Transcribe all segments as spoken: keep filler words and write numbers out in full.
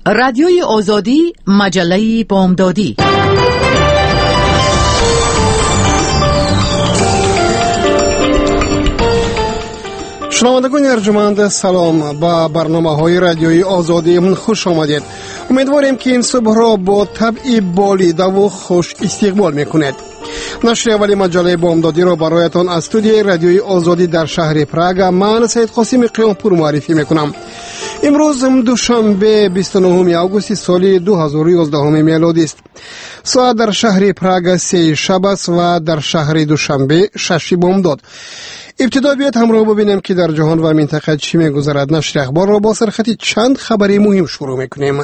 رادیوی آزادی، مجله بامدادی. شنوندگان ارجمند، سلام. با برنامه‌های رادیوی آزادی خوش آمدید. امیدواریم که این صبح را با طبع بالیده و خوش استقبال میکنید. نشر اولی مجله بامدادی را برایتان از استودیوی رادیوی آزادی در شهر پراگ من سید قاسم قیامپور معرفی میکنم. امروز دوشنبه بیست و نهم آگوست سال دو هزار و یازده میلادی است. ساعت در شهر پراگ سه شب است و در شهر دوشنبه شش بامداد. ابتدا بیاید همراه ببینیم که در جهان و منطقه چی میگذرد. نشر اخبار را با سرخط چند خبری مهم شروع میکنیم.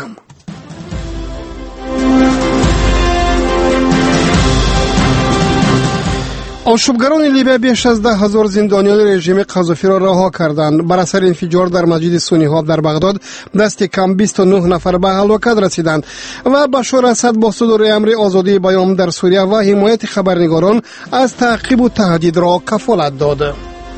آشوبگران لیبی بیش از ده هزار زندانیان رژیم قذافی را رها کردند. بر اثر انفجار در مسجد سنی ها در بغداد دست کم بیست و نه نفر به هلاکت رسیدند و بشار اسد با صدور امر آزادی بیان در سوریه و حمایت خبرنگاران از تعقیب و تهدید را کفالت داد.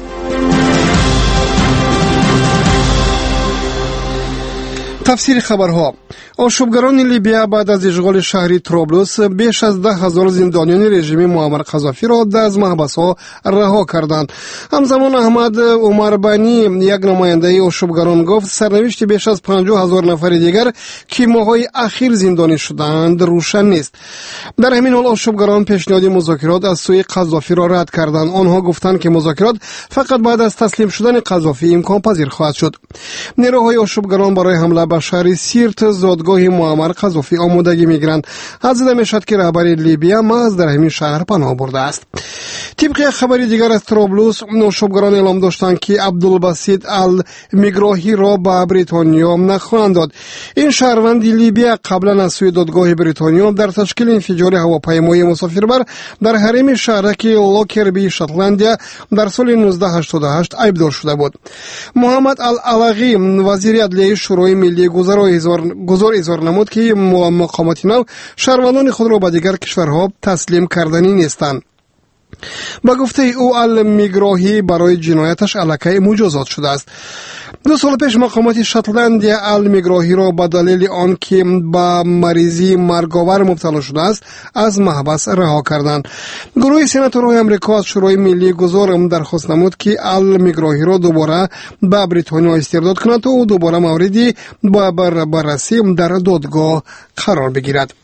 تفسیر خبرها. آشوبگران لیبی بعد از اشغال شهری طرابلس بیش از ده هزار زندانیان رژیم معمر قذافی را از محبس‌ها رها کردند. همزمان احمد عمر بنی، یک نماینده آشوبگران، گفت سرنوشت بیش از پنجاه هزار نفر دیگر که ماه‌های اخیر زندانی شدند روشن نیست. در همین حال آشوبگران پیشنهاد مذاکرات از سوی قذافی را رد کردند. آنها گفتند که مذاکرات فقط بعد از تسلیم شدن قذافی امکان پذیر خواهد شد. نیروهای آشوبگران برای حمله به شهر سیرت زادگاه معمر قذافی آمادگی میگیرند. حدیث میشد که رهبر لیبی محض در همین شهر پناه برده است. طبق خبری دیگر از طرابلس، آشوبگران اعلام داشتند که عبدالباسط المیگراهی را به بریتانیا نخواهند داد. این شهروند لیبی قبلا از سوی دادگاه بریتانیا در تشکیل انفجار هواپیمای مسافربر در حریم شهرک لاکربی شتلندیا در سال نوزده هشتاد و هشت عیبدار شده بود. محمد العلاقی وزیر عدلیه شورای ملی گزار اظهار نمود که مقامات نو شهروندان خود را به دیگر کشورها تسلیم کردنی نیستند. با گفته او المیگراهی برای جنایتش علیه مجازات شده است. دو سال پیش مقامات شتلندیا المیگراهی را به دلیل آنکه به مریضی مرگاور مبتلا شده است از محبس رها کردند. گروه سناتورهای امریکا از شورای ملی گذار درخواست نمود که المیگراهی را دوباره به بریتانیا استرداد کند و دوباره موردی با بررسی در دادگاه قرار بگیرد.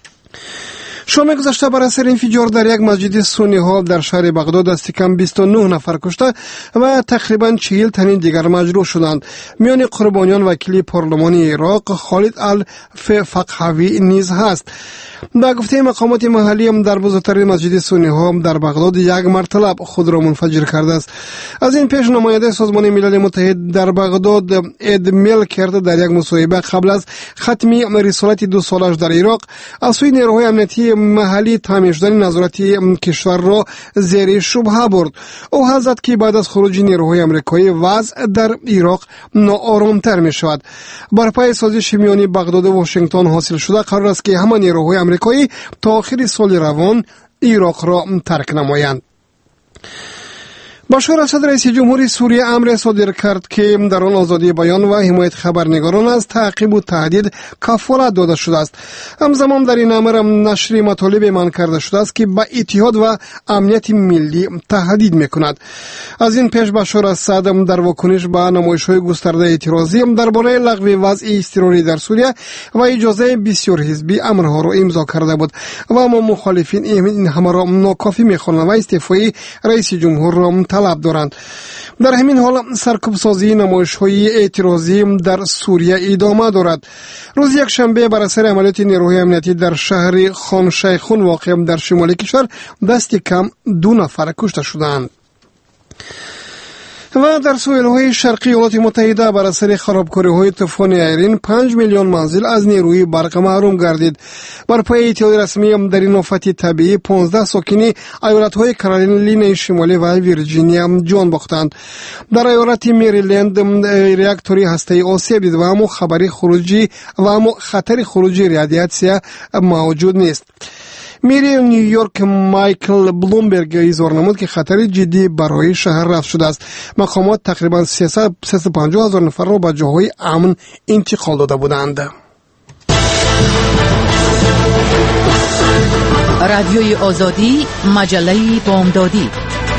شام گذشته بر اثر انفجار در یک مسجد سنی ها در شهر بغداد دست کم بیست و نه نفر کشته و تقریبا چهل تن دیگر مجروح شدند. میان قربانیان وکیل پارلمانی عراق خالد الفقهوی نیز هست. با گفته مقامات محلی هم در بزرگترین مسجد سنی ها در بغداد یک مرتلب خود را منفجر کرده است. از این پیش نماینده سازمان ملل متحد در بغداد اد میل کرد در یک مصاحبه قبل از ختمی رسالت دو سالش در عراق از سوی نیروهای امنیتی محلی تعمیر شدن نظارت کشور را زیر شبهه برد. او حضرت که بعد از خروج نیروهای آمریکایی وضع در عراق ناآرامتر می شود. بر پای سازش میانی بغداد و واشنگتن حاصل شده قرار است که همه نیروهای آمریکایی تا آخر سال روان عراق را ترک نمایند. بشار اسد رئیس جمهوری سوریه امر صادر کرد که در آن آزادی بیان و حمایت خبرنگاران از تعقیب و تهدید کفالت داده شده است. همزمان در این امر نشر مطالب من کرده شده است که به اتحاد و امنیت ملی تهدید میکند. از این پیش بشار اسد در واکنش به نمایش‌های گسترده اعتراضی درباره لغو وضع اضطراری در سوریه و اجازه بسیار حزبی امرها را امضا کرده بود و اما مخالفین این همه را ناکافی می‌خوانند و استعفای رئیس جمهور را طلب دارند. در همین حال سرکوبسازی نمایش‌های اعتراضی در سوریه ادامه دارد. روز یک شنبه بر اثر عملیات نیروهای امنیتی در شهر خان شیخون واقع در شمال کشور دست کم دو نفر کشته شدند. و در ساحل‌های شرقی ایالات متحده بر اثر خرابکاری‌های طوفان ایرین پنج میلیون منزل از نیروی برق محروم گردید. بر پای اطلاع رسمی در این آفت طبیعی پانزده ساکن ایالت‌های کارولینای شمالی و ویرجینیا جان باختند. در ایالت مریلند راکتوری هسته‌ای آسیب دید و اما خبری خروجی و اما خطر خروجی رادیاسیون موجود نیست. میری نیویورک مایکل بلومبرگ اظهار نمود که خطر جدی برای شهر رفع شده است. مقامات تقریبا سیصد و پنجاه هزار نفر را به جاهای امن انتقال داده بودند. رادیوی آزادی، مجله بامدادی.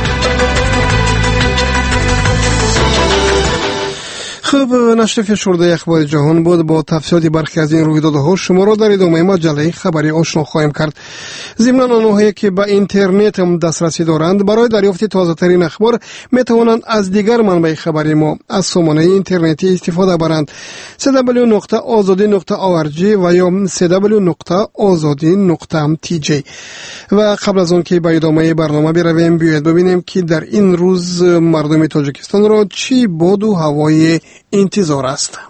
خب، نشر فشرده اخبار جهان بود. با تفصیلات برخی از این رویدادها شما را در ادامه مجله خبری آشنا خواهیم کرد. ضمن آنهایی که به اینترنت هم دسترسی دارند برای دریافت تازه ترین اخبار می توانند از دیگر منبع خبری ما از سامانه اینترنتی استفاده برند. دبلیو دبلیو دبلیو نقطه آزادی نقطه او آر جی و یا دبلیو دبلیو دبلیو نقطه آزادی نقطه تی جی. و قبل از آن که به ادامه برنامه برویم، بیایید ببینیم که در این روز مردم تاجیکستان را چی باد و هوای انتظار است.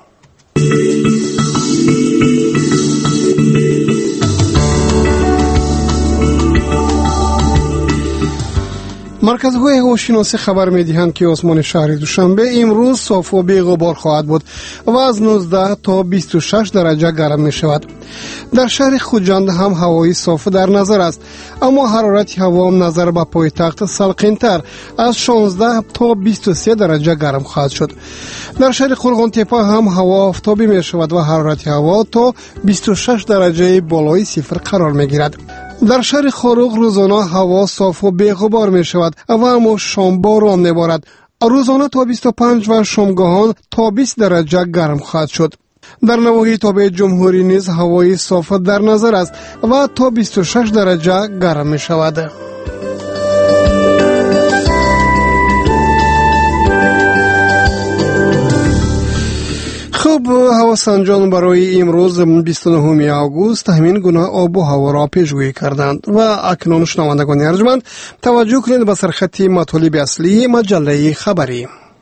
مرکزهای هواشناسی خبر می‌دهند که آسمان شهر دوشنبه امروز صاف و بی‌غبار خواهد بود و از نوزده تا بیست و شش درجه گرم می‌شود. در شهر خوجند هم هوای صاف در نظر است، اما حرارت هوا نظر به پایتخت سلقین‌تر از شانزده تا بیست و سه درجه گرم خواهد شد. در شهر قرغان تپه هم هوا آفتابی می‌شود و حرارت هوا تا بیست و شش درجه بالای صفر قرار می‌گیرد. در شهر خاروق روزانه هوا صاف و بی‌غبار می شود و اما شام باران می بارد. روزانه تا بیست و پنج و شامگاهان تا بیست درجه گرم خواهد شد. در نواحی تابع جمهوری نیز هوای صاف در نظر است و تا بیست و شش درجه گرم می شود. خب، هواسنجان برای امروز بیست و نهم آگوست همین گونه آب و هوا را پیشگویی کردند. و اکنون شنوندگان ارجمند توجه کنید به سرخط مطالب اصلی مجله خبری.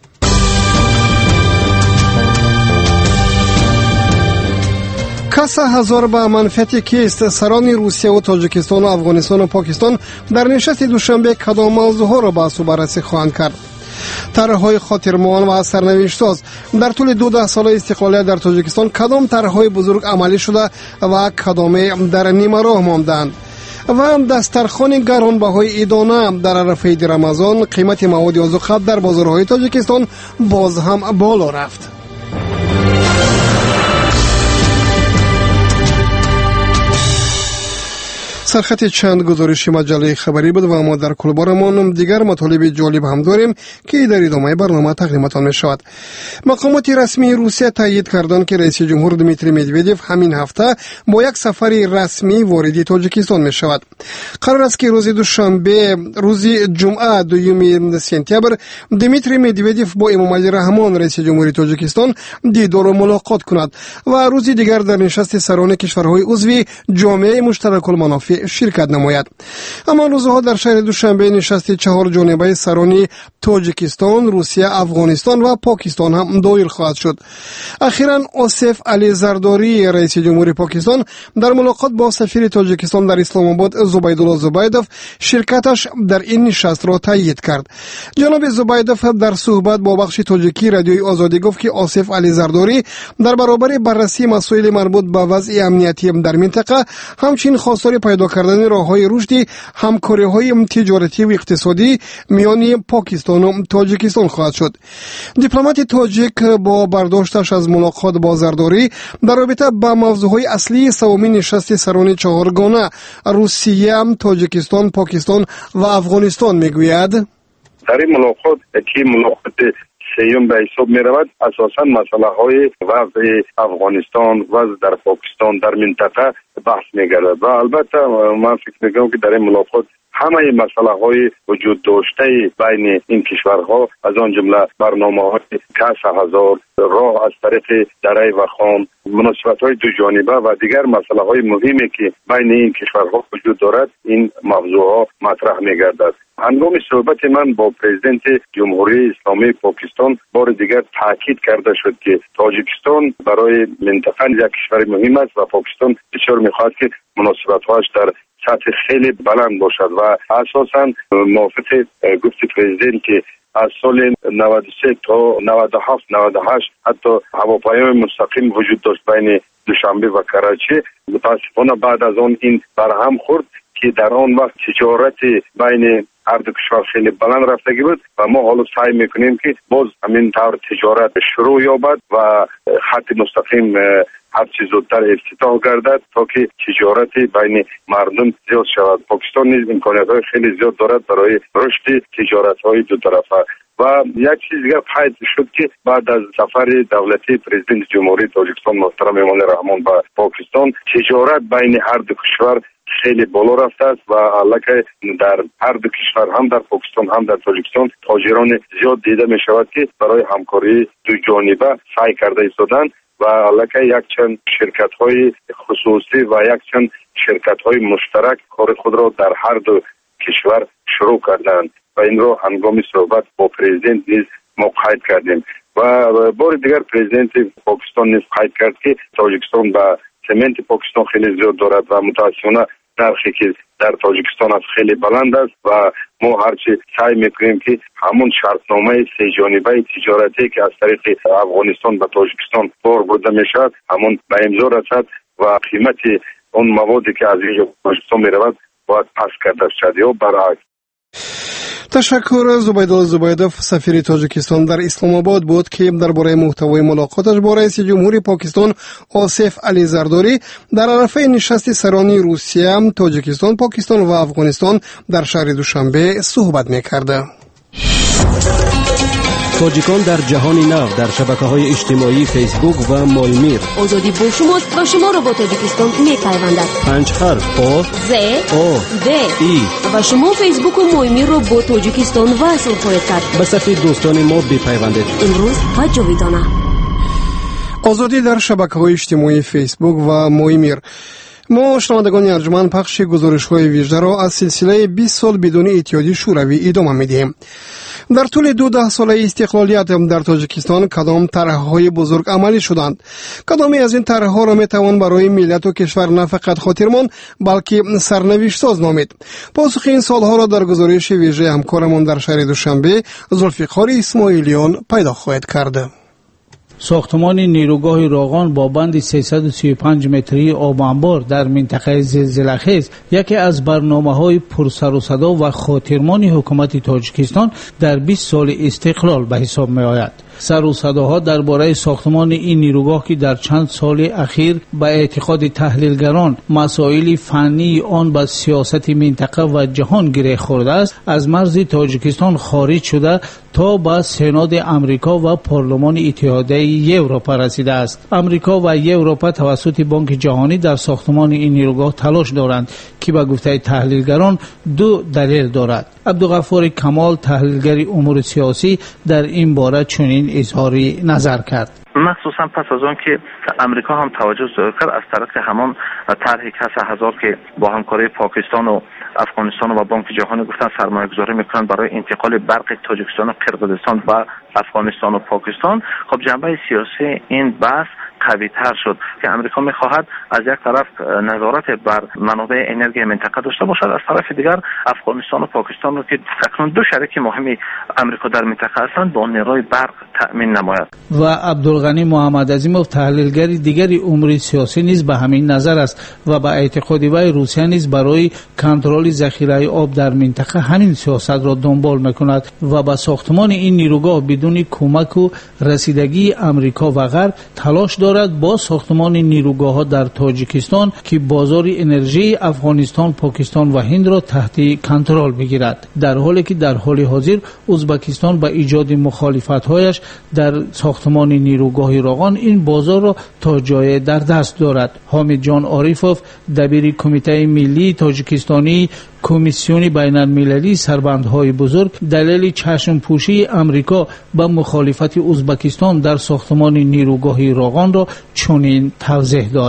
کسا هزار به منفعت کیست؟ سران روسیه و تاجیکستان و افغانستان و پاکستان در نشست دوشنبه کدام موضوعها را بحث و بررسی خواهند کرد؟ طرح‌های خاطرمان و سرنوشت‌ساز در طول دو ده سال استقلالیت در تاجیکستان کدام طرح‌های بزرگ عملی شده و کدام در نیمه راه ماندند؟ و دسترخوان گرانبهای ادانه در عرفه عید رمضان، قیمت مواد آذوقه در بازارهای تاجیکستان باز هم بالا رفت. سرخط چند گزارش مجله خبری بود و ما در کلبارمان دیگر مطالب جالب هم داریم که در ادامه برنامه تقدیمتان می شود. مقامات رسمی روسیه تایید کردند که رئیس جمهور دمیتری مدودیف همین هفته با یک سفر رسمی وارد تاجیکستان می شود. قرار است که روز دوشنبه، روز جمعه دوم سپتامبر، دمیتری مدودیف با امامعلی رحمان رئیس جمهوری تاجیکستان دیدار و ملاقات کند و روز دیگر در نشست سران کشورهای عضو جامعه مشترک المنافع شرکت نماید. اما روزها در شهر دوشنبه نشست چهار جانبه سرانی تاجیکستان، روسیه، افغانستان و پاکستان هم دایر خواهد شد. اخیراً آصف علی زرداری رئیس جمهوری پاکستان در ملاقات با سفیر تاجیکستان در اسلام آباد زبیدالله زبیدوف شرکتش در این نشست را تایید کرد. جناب زبیدوف در صحبت با بخش تاجیکی رادیوی آزادی گفت که آصف علی زرداری در برابر بررسی مسائل مربوط به وضع امنیتی در منطقه همچنین خواستار پیدا کردن راه‌های رشد همکاری‌های تجارتی و اقتصادی میان پاکستان و تاجیکستان خواهد شد. دیپلمات تاجیک با برداشتش از ملاقات با زرداری در رابطه با موضوعهای اصلی سومین نشست سران چهارگانه روسیه، تاجیکستان، پاکستان و افغانستان میگوید در این ملاقات که ملاقات سیوم به حساب می رود اساساً مسئله های وضع افغانستان، وضع در پاکستان، در منطقه بحث می گردد و البته من فکر می کنم که در این ملاقات همه مسئله های وجود داشته بین این کشورها از آن جمله برنامه های کس هزار، راه از طریق دره و خان، مناسبت های دو جانبه و دیگر مسئله های مهمی که بین این کشورها وجود دارد این موضوع ها مطرح می گردد. هنگام صحبت من با پرزیدنت جمهوری اسلامی پاکستان بار دیگر تاکید کرده شد که تاجیکستان برای منطقه یک کشور مهم است و پاکستان بسیار می‌خواهد که مناسبت‌هاش در سطح خیلی بلند باشد و اساساً موافق گفت پرزیدنت که از سال نود و سه تا نود و هفت نود و هشت حتی هواپیمای مستقیم وجود داشت بین دوشنبه و کراچی. متاسفانه بعد از آن این برهم خورد که که در آن وقت تجارت بین هر دو کشور خیلی بلند رفتگی بود و ما حالا سعی میکنیم که باز همین طور تجارت شروع یابد و خط مستقیم هر چیز زودتر افتتاح گردد تا که تجارت بین مردم زیاد شود. پاکستان نیز امکانیت‌های خیلی زیاد دارد برای رشد تجارت‌های دو طرفه. و یک چیز دیگر پیدا شد که بعد از سفر دولتی پرزیدنت جمهوری تاجیکستان محترم امام رحمان به پاکستان، تجارت بین هر دو کشور خیلی بالا رفته است و البته در هر دو کشور هم در پاکستان هم در تاجیکستان تاجران زیاد دیده می شود که برای همکاری دو جانبه سعی کرده ایستادند و البته یک چند شرکت های خصوصی و یک چند شرکت های مشترک کار خود را در هر دو کشور شروع کردند و این رو هنگام صحبت با پرزیدنت نیز ما قید کردیم و بار دیگر پرزیدنت پاکستان نیز قید کرد که تاجیکستان با سمنت پاکستان خیلی زیاد دارد و متاسفانه نرخی که در تاجیکستان از خیلی بلند است و ما هرچی سعی میکنیم که همون شرطنامه سه جانبه تجارتی که از طریق افغانستان و تاجیکستان بار برده میشد همون به امضا رسد و قیمت اون موادی که از اینجا تاجیکستان میرود باید پس کرده شد یا برعکس. تشکر. زبیدالله زبیدوف سفیر تاجیکستان در اسلام آباد بود که درباره محتوای ملاقاتش با رئیس جمهوری پاکستان آصف علی زرداری در عرفه نشست سرانی روسیه، تاجیکستان، پاکستان و افغانستان در شهر دوشنبه صحبت می‌کرد. تاجیکان در جهان نو در شبکه‌های اجتماعی فیسبوک و مایمیر. آزادی با شماست و شما را با تاجیکستان می‌پیوندد. پنج حرف آ ز آ د ای و شما فیسبوک و مایمیر را با تاجیکستان وصل خواهید کرد. به صفحه دوستان ما بپیوندید. امروز و جاویدانه. آزادی در شبکه‌های اجتماعی فیسبوک و مایمیر. ما شنوندگان ارجمند پخش گزارش‌های ویژه را از سلسله بیست سال بدون اتحادیه شوروی ادامه می‌دهیم. در طول دو ده ساله استقلالیت در تاجیکستان کدام طرح‌های بزرگ عملی شدند؟ کدامی از این طرح‌ها را می‌توان برای ملت و کشور نه فقط خاطرمان بلکه سرنوشت ساز نامید؟ پاسخ این سال‌ها را در گزارش ویژه همکارمان در شهر دوشنبه ذوالفقار اسماعیلیان پیدا خواهد کرد. ساختمان نیروگاه راغان با بند سیصد و سی و پنج متری آب انبار در منطقه زلزله‌خیز یکی از برنامه‌های پرسر و صدا و خاطرمان حکومت تاجیکستان در بیست سال استقلال به حساب می‌آید. سر و صداها درباره ساختمان این نیروگاه که در چند سال اخیر به اعتقاد تحلیلگران مسائل فنی آن به سیاست منطقه و جهان گره خورده است، از مرز تاجیکستان خارج شده تا به سناد امریکا و پارلمان اتحادیه اروپا رسیده است. امریکا و اروپا توسط بانک جهانی در ساختمان این نیروگاه تلاش دارند که به گفته تحلیلگران دو دلیل دارد. عبدالغفار کمال تحلیلگر امور سیاسی در این باره چنین اظهار نظر کرد. مخصوصا پس از آن که امریکا هم توجه ظاهر کرد از طرف همان طرح کسب هزار که با همکاری پاکستان و افغانستان و بانک جهانی گفتن سرمایه گذاری میکنن برای انتقال برق تاجیکستان و قرقیزستان و افغانستان و پاکستان. خب جنبه سیاسی این بحث قوی تر شد که امریکا میخواهد از یک طرف نظارت بر منابع انرژی منطقه داشته باشد، از طرف دیگر افغانستان و پاکستان رو که اکنون دو شریک مهم امریکا در منطقه هستند با نیروی برق تأمین نماید. و عبدالغنی محمد عظیموف تحلیلگر دیگری امور سیاسی نیز به همین نظر است و به اعتقاد وی روسیه نیز برای کنترل ذخیره آب در منطقه همین سیاست را دنبال میکند و به ساختمان این نیروگاه بدون کمک و رسیدگی امریکا و غرب تلاش دارد با ساختمان نیروگاه‌ها در تاجیکستان که بازار انرژی افغانستان، پاکستان و هند را تحت کنترل بگیرد، در حالی که در حال حاضر ازبکستان به ایجاد مخالفت‌هایش در ساختمان نیروگاه راغان این بازار را تا جای در دست دارد. حامد جان عارفوف دبیر کمیته ملی تاجیکستانی کمیسیون بین المللی سربندهای بزرگ دلیل چشم پوشی امریکا به مخالفت ازبکستان در ساختمان نیروگاه راغان را چنین توضیح داد.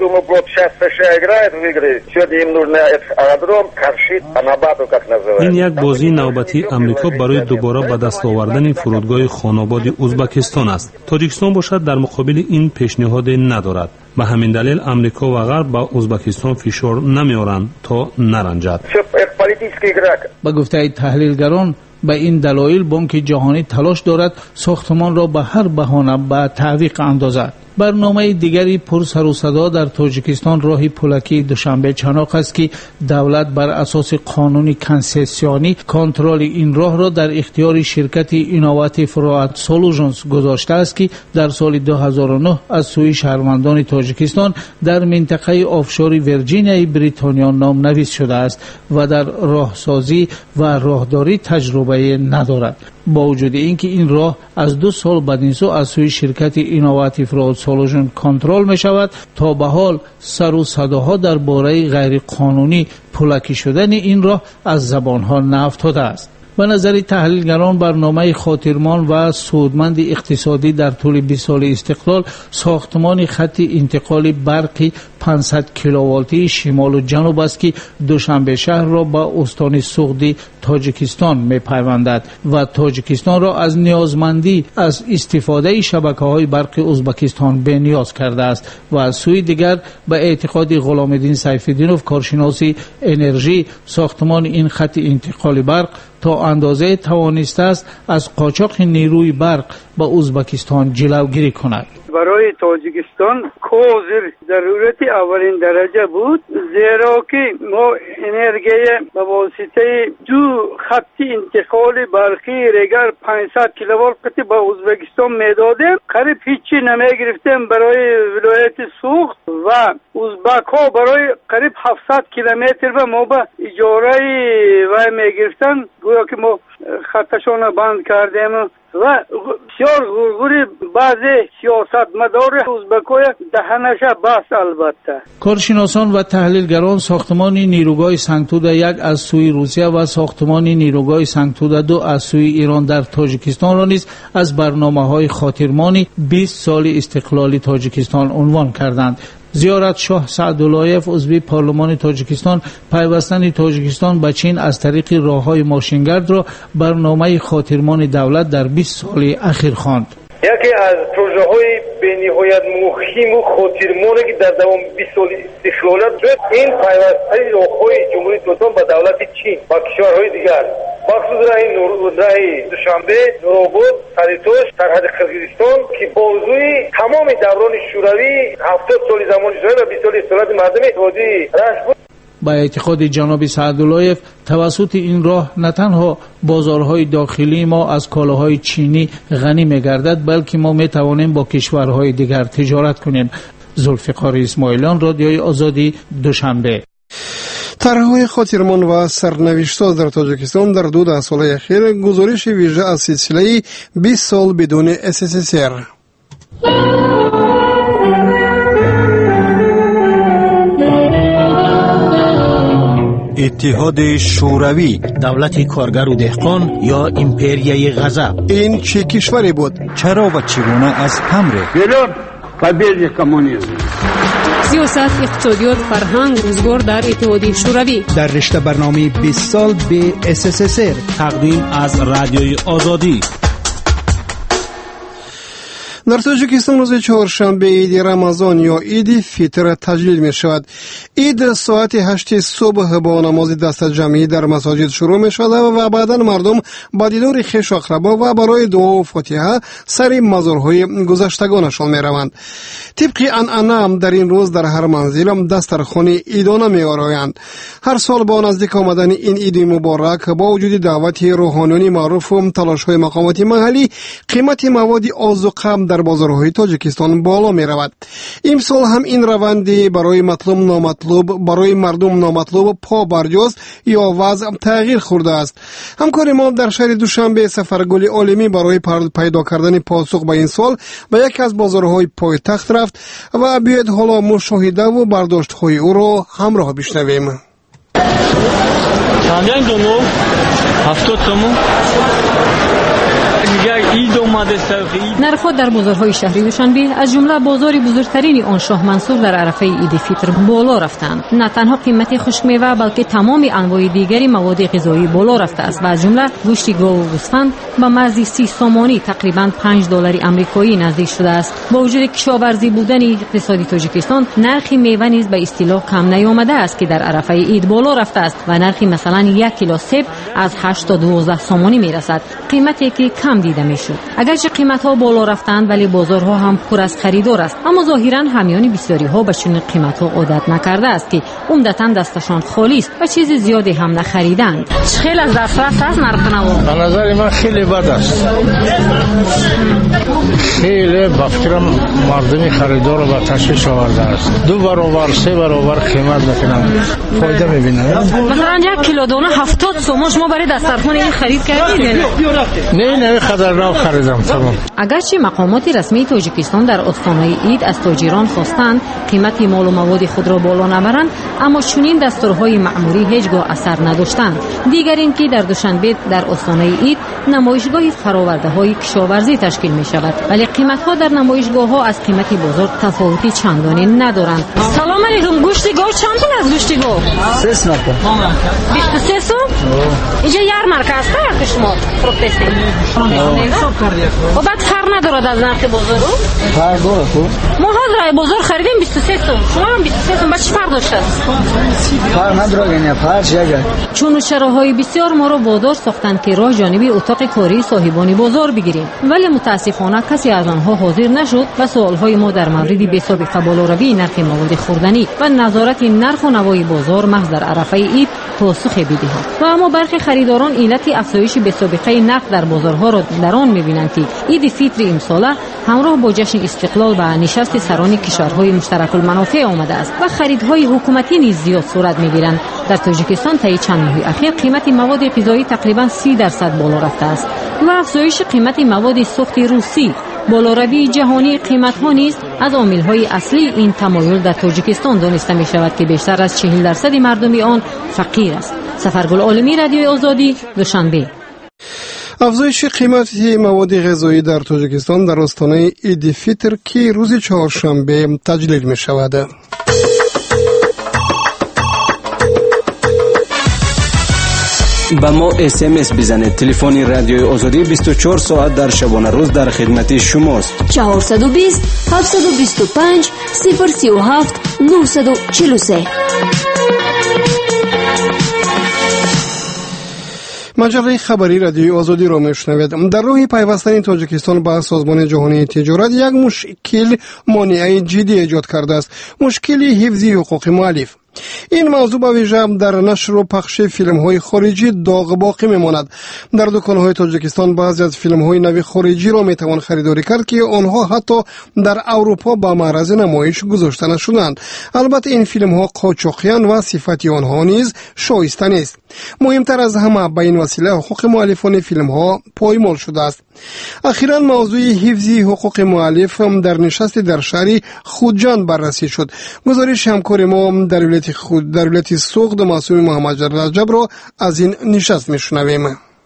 این یک بازی نوبتی امریکا برای دوباره به دست آوردن فرودگاه خاناباد ازبکستان است. تاجیکستان باشد در مقابل این پیشنهاد ندارد. به همین دلیل امریکا و غرب به ازبکستان فشار نمیارند تا نرنجد. با گفته تحلیلگران به این دلایل بانک جهانی تلاش دارد ساختمان را به هر بهانه به تعویق اندازد. برنامه دیگری پر سر و صدا در تاجیکستان راه پولکی دوشنبه چناق است که دولت بر اساس قانون کنسسیونی کنترل این راه را در اختیار شرکت اینوواتیو فروت سولوشنز گذاشته است که در سال دو هزار و نه از سوی شهروندان تاجیکستان در منطقه آفشور ویرجینیای بریتانیا نام نویس شده است و در راهسازی و راهداری تجربه ندارد. با وجود اینکه این راه از دو سال بعد این سو از سوی شرکت اینوواتیو فروت سولوشن کنترل می شود، تا به حال سر و صداها درباره غیر قانونی پولکی شدن این راه از زبانها نیفتاده است. به نظر تحلیلگران برنامه خاطرمان و سودمند اقتصادی در طول بیست سال استقلال ساختمان خط انتقال برقی پانصد کیلووالتی شمال و جنوب است که دوشنبه شهر را با استان سغدی تاجیکستان می‌پیوندد و تاجیکستان را از نیازمندی از استفاده شبکه‌های برق ازبکستان به نیاز کرده است و از سوی دیگر به اعتقاد غلام‌الدین سیف‌الدینوف کارشناس انرژی ساختمان این خط انتقال برق تا اندازه توانسته است از قاچاق نیروی برق به ازبکستان جلوگیری کند. برای تاجیکستان کوزر ضرورت اولین درجه بود، زیرا که ما انرژی به واسطه دو خط انتقال برقی رگر پانصد کیلووات به ازبکستان میدادیم، قریب هیچی نمیگرفتیم برای ولایت سوخت و ازبک ها برای قریب هفتصد کیلومتر به ما به اجاره و میگرفتن، گویا که ما خطشان بند کردیم و بسیار غرغوری بعضی سیاست مدار ازبکای دهنش بس. البته کارشناسان و تحلیلگران ساختمان نیروگاه سنگتودا یک از سوی روسیه و ساختمان نیروگاه سنگتودا دو از سوی ایران در تاجیکستان را نیز از برنامه‌های خاطرمانی بیست سال استقلال تاجیکستان عنوان کردند. زیارت شاه سعداللایف عضو پارلمان تاجیکستان پیوستن تاجیکستان به چین از طریق راههای ماشینگرد را برنامه خاطرمان دولت در بیست سال اخیر خواند. یکی از پروژه‌های بی‌نهایت مهم و خاطرمانی که در دوام بیست سال استقلال شد این پیوستن راههای جمهوری اسلامی به دولت چین و کشورهای دیگر، مخصوص راه راه دوشنبه، نورآباد، سرتوش، سرحد قرقیزستان که موضوع تمام دوران شوروی هفتاد سال زمان شوروی و بیست سال استقلال مردم اتحادیه رشت بود. با اعتقاد جناب سعداللایف توسط این راه نه تنها بازارهای داخلی ما از کالاهای چینی غنی می‌گردد، بلکه ما می‌توانیم با کشورهای دیگر تجارت کنیم. ذوالفقار اسماعیلیان، رادیوی آزادی، دوشنبه. طرح‌های خاطرمان و سرنوشت‌ها در تاجیکستان در دو ده سال اخیر گزارش ویژه از سلسله بیست سال بدون اس اس اس ار. اتحاد شوروی، دولت کارگر و دهقان یا امپریای غضب. این چه کشوری بود؟ چرا و چگونه از هم ریخت؟ ویلون победе коммунизма. سیاست، اقتصادیات، فرهنگ، روزگار در اتحاد شوروی. در رشته برنامه بیست سال به اس اس اس ار تقدیم از رادیوی آزادی. در تاجیکستان روز چهارشنبه عید رمضان یا عید فطر تجلیل می شود. عید ساعت هشت صبح با نماز دست جمعی در مساجد شروع می شود و بعدا مردم با دیدار خویش و اقربا و برای دعا و فاتحه سر مزارهای گذشتگانشان می روند. طبق عنعنه در این روز در هر منزل دسترخوان عیدانه می آرایند. هر سال با نزدیک آمدن این عید مبارک با وجود دعوت روحانیون معروف و تلاش های مقامات محلی، قیمت مواد آذوقه در بازارهای تاجیکستان بالا می رود. امسال هم این روندی برای مطلوب نامطلوب برای مردم نامطلوب پا برجاست یا وضع تغییر خورده است. همکار ما در شهر دوشنبه سفرگل عالمی برای پیدا کردن پاسخ به این سوال به یکی از بازارهای پایتخت رفت و بیاید حالا مشاهده و برداشت‌های او را همراه بشنویم. چندین دومو هفتاد تومو نرخ‌ها در بازارهای شهری دوشنبه از جمله بازار بزرگترین آن شاه منصور در عرفه عید فطر بالا رفتند. نه تنها قیمت خشک میوه بلکه تمام انواع دیگری مواد غذایی بالا رفته است و از جمله گوشت گاو و گوسفند به مرز سی سومانی تقریباً پنج دلار آمریکایی نزدیک شده است. با وجود کشاورزی بودن اقتصادی تاجیکستان، نرخ میوه نیز به اصطلاح کم نیامده است که در عرفه عید بالا رفته است و نرخ مثلا یک کیلو سیب از هشت تا دوازده سومانی میرسد، قیمتی که کم دیده می میشد. اگرچه قیمت ها بالا رفتند ولی بازارها هم پر از خریدار است، اما ظاهرا همیان بسیاری ها به چنین قیمت ها عادت نکرده است که عمدتاً دستشان خالی است و چیز زیادی هم نخریدند. خیلی از دسترس است نرخ نوا. به نظر من خیلی بد است. خیلی با فکرم مردم خریدار رو به تشویش آورده است. دو برابر سه برابر قیمت میکنم فایده میبینم. مثلا یک کیلو دانه هفتاد سوم شما برای دسترخوان این خرید کردید؟ نه نه خدرناک خریدم تمام. اگرچه مقامات رسمی تاجیکستان در آستانه عید از تاجران خواستند قیمت مال و مواد خود را بالا نبرند، اما چنین دستورهای مأموری هیچگاه اثر نداشتند. دیگر اینکه در دوشنبه در آستانه عید نمایشگاه فرآورده‌های کشاورزی تشکیل می شود، ولی قیمت‌ها در نمایشگاه‌ها از قیمت بازار تفاوتی چندانی ندارند. سلام علیکم. گوشت گاو چند تومن است گوشت گاو؟ سه سناپ. بیست و سه سوم؟ اینجا یارمارک است یا شما فروخت هستید؟ حساب کردید. و بعد فرق ندارد از نرخ بازار؟ فرق داره تو؟ ما حاضر بازار خریدیم بیست و سه سوم. شما هم بیست و سه سوم. بعد چی فرق داشته؟ فرق نداره یعنی فرق چیه؟ چون چراهای بسیار ما را وادار ساختند که راه جانبی اتاق کاری صاحبان بازار بگیریم، ولی متاسفانه کسی از آنها حاضر نشد و سوالهای ما در مورد بی‌سابقه بالاروی نرخ مواد خوردنی و نظارت نرخ و نوای بازار محض در عرفه عید پاسخ بدهد. و اما برخی خریداران علت افزایش بی‌سابقه نرخ در بازارها را در آن می‌بینند که عید فطر امساله همراه با جشن استقلال و نشست سران کشورهای مشترک المنافع آمده است و خریدهای حکومتی نیز زیاد صورت می‌گیرند. در تاجیکستان طی چند ماه اخیر قیمت مواد غذایی تقریبا سی درصد بالا رفته است و افزایش قیمت مواد سوخت روسی، بالاروی جهانی قیمت‌ها نیز از عامل‌های اصلی این تمایل در تاجیکستان دانسته می‌شود که بیشتر از چهل درصد مردم آن فقیر است. سفرگل عالمی، رادیوی آزادی، دوشنبه. افزایش قیمت مواد غذایی در تاجیکستان در آستانه عید فطر که روز چهارشنبه تجلیل می‌شود. با ما اس ام اس بزنید. تلفن رادیوی آزادی بیست و چهار ساعت در شبانه روز در خدمت شماست. چهارصد و بیست هفتصد و بیست و پنج صفر سی و هفت نهصد و چهل و سه. مجله خبری رادیوی آزادی را میشنوید. در راه پیوستن تاجیکستان به سازمان جهانی تجارت یک مشکل مانعی جدی ایجاد کرده است، مشکل حفظ حقوق مؤلف. این موضوع به ویژه در نشر و پخش فیلم های خارجی داغ باقی میماند. در دکان های تاجیکستان بعضی از فیلم های نوی خارجی را میتوان خریداری کرد که آنها حتی در اروپا به معرض نمایش گذاشته نشدند. البته این فیلم ها قاچاقیان و صفت آنها نیز شایسته نیست. مهمتر از همه به این وسیله حقوق مؤلفان فیلم ها پایمال شده است. اخیراً موضوع حفظ حقوق مؤلف در نشست در شهر خودجان بررسی شد. گزارش همکار ما در ولایت خود در ولایت سوغد معصوم محمد رجب را از این نشست میشنویم.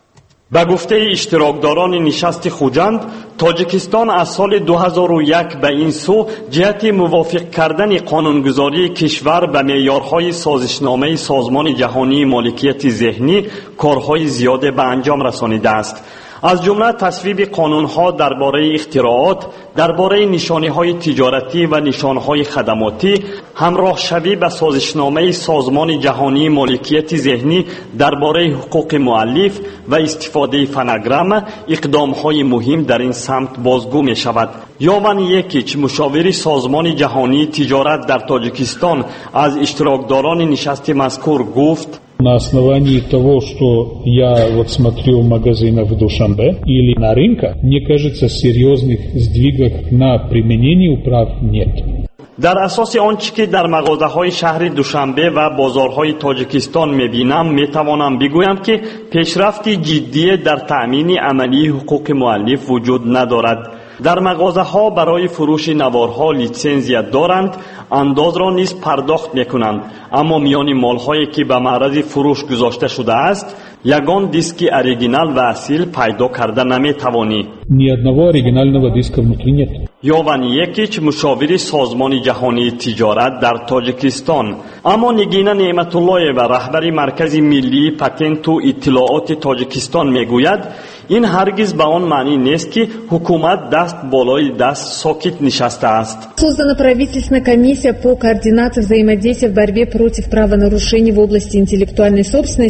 به گفته اشتراکداران نشست خوجند، تاجیکستان از سال دو هزار و یک به این سو جهت موافق کردن قانونگذاری کشور به معیارهای سازشنامه سازمان جهانی مالکیت ذهنی کارهای زیاد به انجام رسانیده است. از جمله تصویب قانونها درباره اختراعات، درباره نشانه‌های تجارتی و نشانه‌های خدماتی، همراه شوی به سازشنامه سازمان جهانی مالکیت ذهنی درباره حقوق مؤلف و استفاده فنگرام اقدام‌های مهم در این سمت بازگو می‌شود. یوان یکیچ، مشاور سازمان جهانی تجارت در تاجیکستان، از اشتراکداران نشست مذکور گفت: На основании того, что я вот смотрю в магазинах в Душанбе или на рынках, мне кажется, серьезных сдвигов на применение прав нет. در اساس آنچه که در مغازه‌های شهر دوشنبه و بازارهای تاجیکستان می‌بینم، می‌توانم بگویم که پیشرفتی جدی در تأمین عملی حقوق مؤلف وجود ندارد. در مغازه‌ها برای فروش نوارها لیسانس دارند، انداز را نیز پرداخت می‌کنند، اما میان مال‌هایی که به معرض فروش گذاشته شده است، یگان دیسک اوریجینال و اصیل پیدا کرده نمی‌توانی. Ни одного оригинального диска внутри нет. یوان یکیچ، مشاور سازمان جهانی تجارت در تاجیکستان. اما نگینا نعمت الله و رهبر مرکز ملی پتنت و اطلاعات تاجیکستان میگوید این هرگز به آن معنی نیست که حکومت دست بالای دست ساکت نشسته است. Создана правительственная комиссия по координации взаимодействия в борьбе против правонарушений в области интеллектуальной собственности.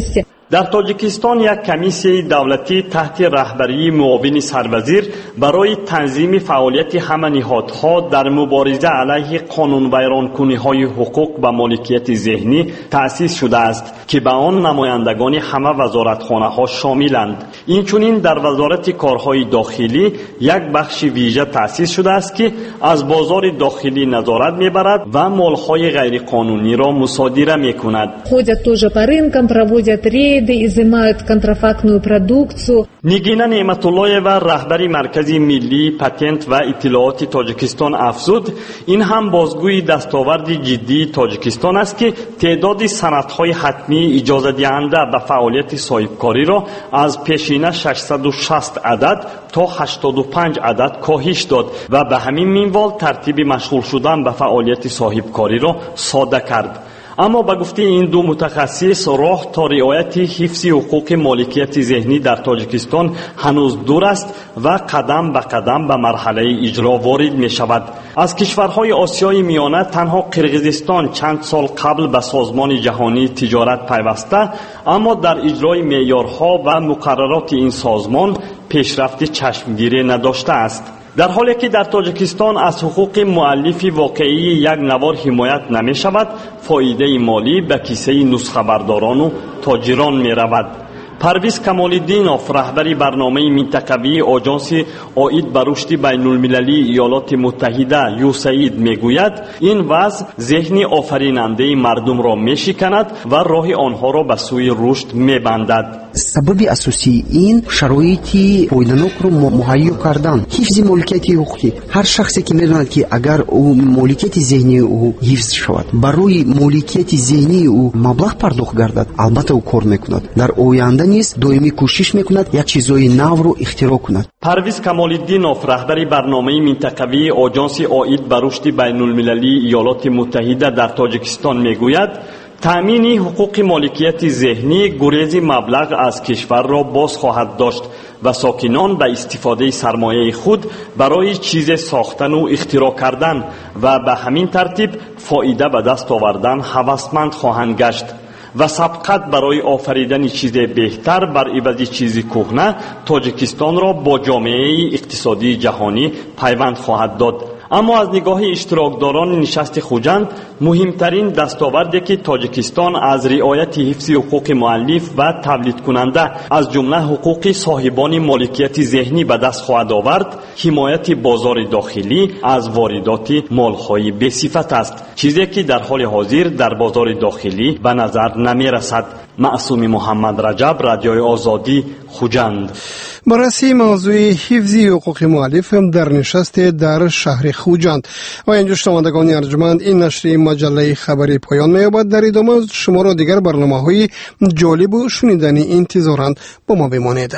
در تاجیکستان یک کمیسیه دولتی تحت رهبری معاون سروزیر برای تنظیم فعالیت همه نهادها در مبارزه علیه قانون ویرانکنی‌های حقوق و مالکیت ذهنی تأسیس شده است که به آن نمایندگان همه وزارتخانه‌ها شاملند. اینچنین در وزارت کارهای داخلی یک بخش ویژه تأسیس شده است که از بازار داخلی نظارت می‌برد و مال‌های غیرقانونی را مصادره می‌کند. Ходят тоже по рынкам, проводят рейды, изымают контрафактную продукцию. نگینا نعمت‌الله‌یeva رهبری مرکز ملی پتنت و اطلاعات تاجیکستان افزود این هم بازگوی دستاورد جدی تاجیکستان است که تعداد سندهای حتمی اجازه دهنده به فعالیت صاحبکاری را از پیشینه ششصد و شصت عدد تا هشتاد و پنج عدد کاهش داد و به همین منوال ترتیب مشغول شدن به فعالیت صاحبکاری را ساده کرد. اما به گفته این دو متخصص راه تا رعایت حفظ حقوق مالکیت ذهنی در تاجیکستان هنوز دور است و قدم به قدم به مرحله اجرا وارد می شود. از کشورهای آسیای میانه تنها قرقیزستان چند سال قبل به سازمان جهانی تجارت پیوسته، اما در اجرای معیارها و مقررات این سازمان پیشرفت چشمگیری نداشته است. در حالی که در تاجیکستان از حقوق مؤلف واقعی یک نوار حمایت نمی شود، فایده مالی به کیسه نسخه برداران و تاجران می رود. پرویز کمال‌الدینوف رهبری برنامه منطقوی آژانس آید به رشد بین المللی ایالات متحده یوساید میگوید این وضع ذهن آفریننده مردم را میشکند و راه آنها را به سوی رشد میبندد. سبب اساسی این شرایطی پایدارناک رو مهیا کردن، حفظ مالکیت حقوقی. هر شخصی که میداند که اگر او مالکیت ذهنی او حفظ شود، برای مالکیت ذهنی او مبلغ پرداخت گردد، البته او کار میکند. در آینده نیز دائمی کوشش میکند یک چیزای نو رو اختراع کند. پرویز کمال‌الدینوف رهبری برنامه منطقوی آژانس آید به رشد بین المللی ایالات متحده در تاجیکستان میگوید تأمین حقوق مالکیت ذهنی گریز مبلغ از کشور را باز خواهد داشت و ساکنان به استفاده سرمایه خود برای چیز ساختن و اختراع کردن و به همین ترتیب فایده به دست آوردن هوسمند خواهند گشت و سبقت برای آفریدن چیز بهتر بر عوض چیز کهنه تاجیکستان را با جامعه اقتصادی جهانی پیوند خواهد داد. اما از نگاه اشتراکداران نشست خوجند مهمترین دستاوردی که تاجیکستان از رعایت حفظ حقوق مؤلف و تولید کننده از جمله حقوق صاحبان مالکیت ذهنی به دست خواهد آورد حمایت بازار داخلی از واردات مالهای بصفت است، چیزی که در حال حاضر در بازار داخلی به نظر نمی رسد. معصوم محمد رجب، رادیوی آزادی، خوجند. بررسی موضوع حفظ حقوق مؤلف در نشست در شهر خوجند. و اینجا شنوندگان ارجمند این نشر مجله خبری پایان می‌یابد. در ادامه شما را دیگر برنامه‌های جالب و شنیدنی انتظارند. با ما بمانید.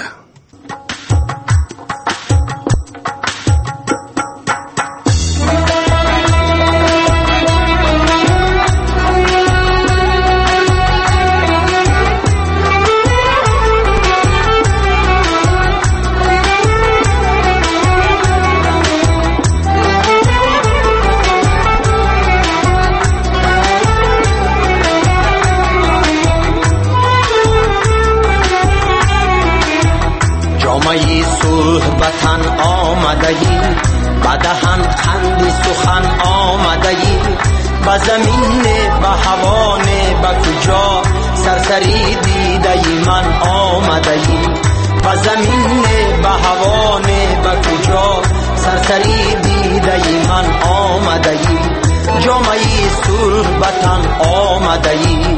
وطن آمدهی بدهن خند سخن آمدهی به زمین به هوان به کجا سرسری دیده من آمدهی به زمین به هوان به کجا سرسری دیده من آمدهی جامعه صلح وطن آمدهی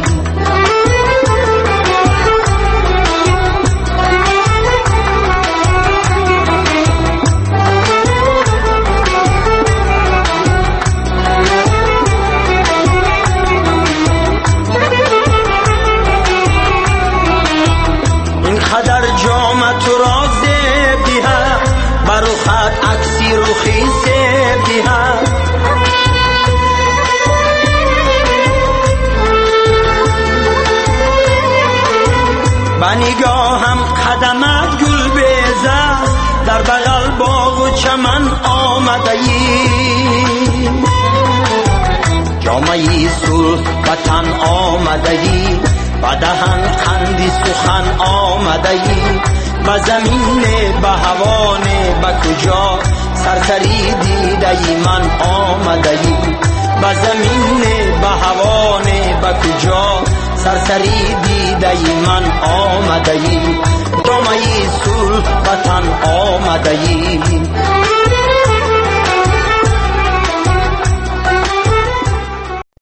نگاهم قدمت گل بیزه در بغل باغ و چمن آمدهی جامعه صلح وطن آمدهی به دهن قند سخن آمده ای به زمین به هوان به کجا سرسری دیده ای من آمده ای به زمین به هوان به کجا سرسری دیده ای من آمده ای جامعه صلح وطن آمده ای